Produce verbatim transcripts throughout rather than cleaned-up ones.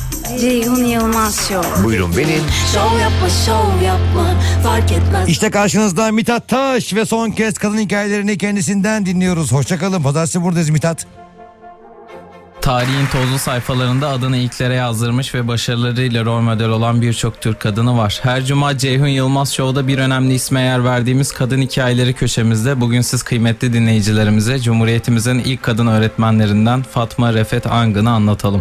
Ceyhun Yılmaz Show. Buyurun benim. Şov yapma şov yapma fark etmez. İşte karşınızda Mithat Taş ve son kez kadın hikayelerini kendisinden dinliyoruz. Hoşçakalın. Pazartesi buradayız Mithat. Tarihin tozlu sayfalarında adını ilklere yazdırmış ve başarılarıyla rol model olan birçok Türk kadını var. Her cuma Ceyhun Yılmaz Show'da bir önemli isme yer verdiğimiz kadın hikayeleri köşemizde bugün siz kıymetli dinleyicilerimize Cumhuriyetimizin ilk kadın öğretmenlerinden Fatma Refet Angın'ı anlatalım.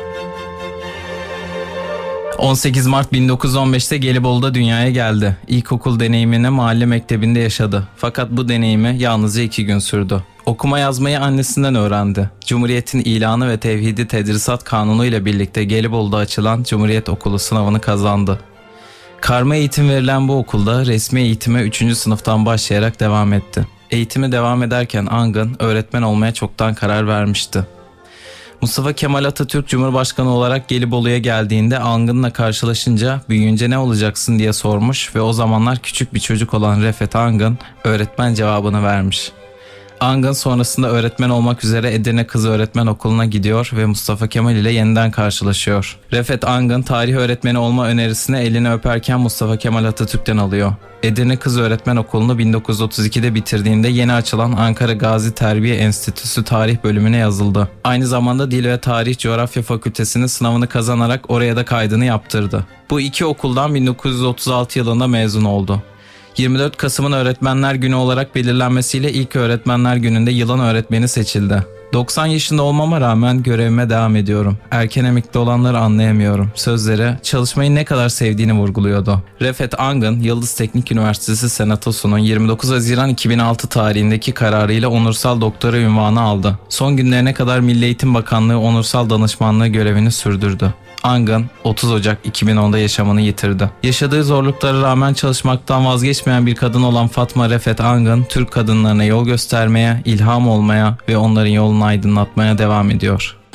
on sekiz Mart bin dokuz yüz on beşte Gelibolu'da dünyaya geldi. İlkokul deneyimini mahalle mektebinde yaşadı. Fakat bu deneyimi yalnızca iki gün sürdü. Okuma yazmayı annesinden öğrendi. Cumhuriyet'in ilanı ve tevhidi tedrisat kanunu ile birlikte Gelibolu'da açılan Cumhuriyet Okulu sınavını kazandı. Karma eğitim verilen bu okulda resmi eğitime üçüncü sınıftan başlayarak devam etti. Eğitimi devam ederken Angın öğretmen olmaya çoktan karar vermişti. Mustafa Kemal Atatürk Cumhurbaşkanı olarak Gelibolu'ya geldiğinde Angın'la karşılaşınca büyüyünce ne olacaksın diye sormuş ve o zamanlar küçük bir çocuk olan Refet Angın öğretmen cevabını vermiş. Angın sonrasında öğretmen olmak üzere Edirne Kız Öğretmen Okulu'na gidiyor ve Mustafa Kemal ile yeniden karşılaşıyor. Refet Angın tarih öğretmeni olma önerisini elini öperken Mustafa Kemal Atatürk'ten alıyor. Edirne Kız Öğretmen Okulu'nu bin dokuz yüz otuz ikide bitirdiğinde yeni açılan Ankara Gazi Terbiye Enstitüsü Tarih bölümüne yazıldı. Aynı zamanda Dil ve Tarih Coğrafya Fakültesinin sınavını kazanarak oraya da kaydını yaptırdı. Bu iki okuldan bin dokuz yüz otuz altı yılında mezun oldu. yirmi dört Kasım'ın Öğretmenler Günü olarak belirlenmesiyle ilk Öğretmenler Günü'nde yılın öğretmeni seçildi. doksan yaşında olmama rağmen görevime devam ediyorum. Erken emekli olanları anlayamıyorum. Sözleri çalışmayı ne kadar sevdiğini vurguluyordu. Refet Angın, Yıldız Teknik Üniversitesi Senatosu'nun yirmi dokuz Haziran iki bin altı tarihindeki kararıyla onursal doktora unvanı aldı. Son günlerine kadar Milli Eğitim Bakanlığı onursal danışmanlığı görevini sürdürdü. Angın otuz Ocak iki bin onda yaşamını yitirdi. Yaşadığı zorluklara rağmen çalışmaktan vazgeçmeyen bir kadın olan Fatma Refet Angın, Türk kadınlarına yol göstermeye, ilham olmaya ve onların yolunu aydınlatmaya devam ediyor.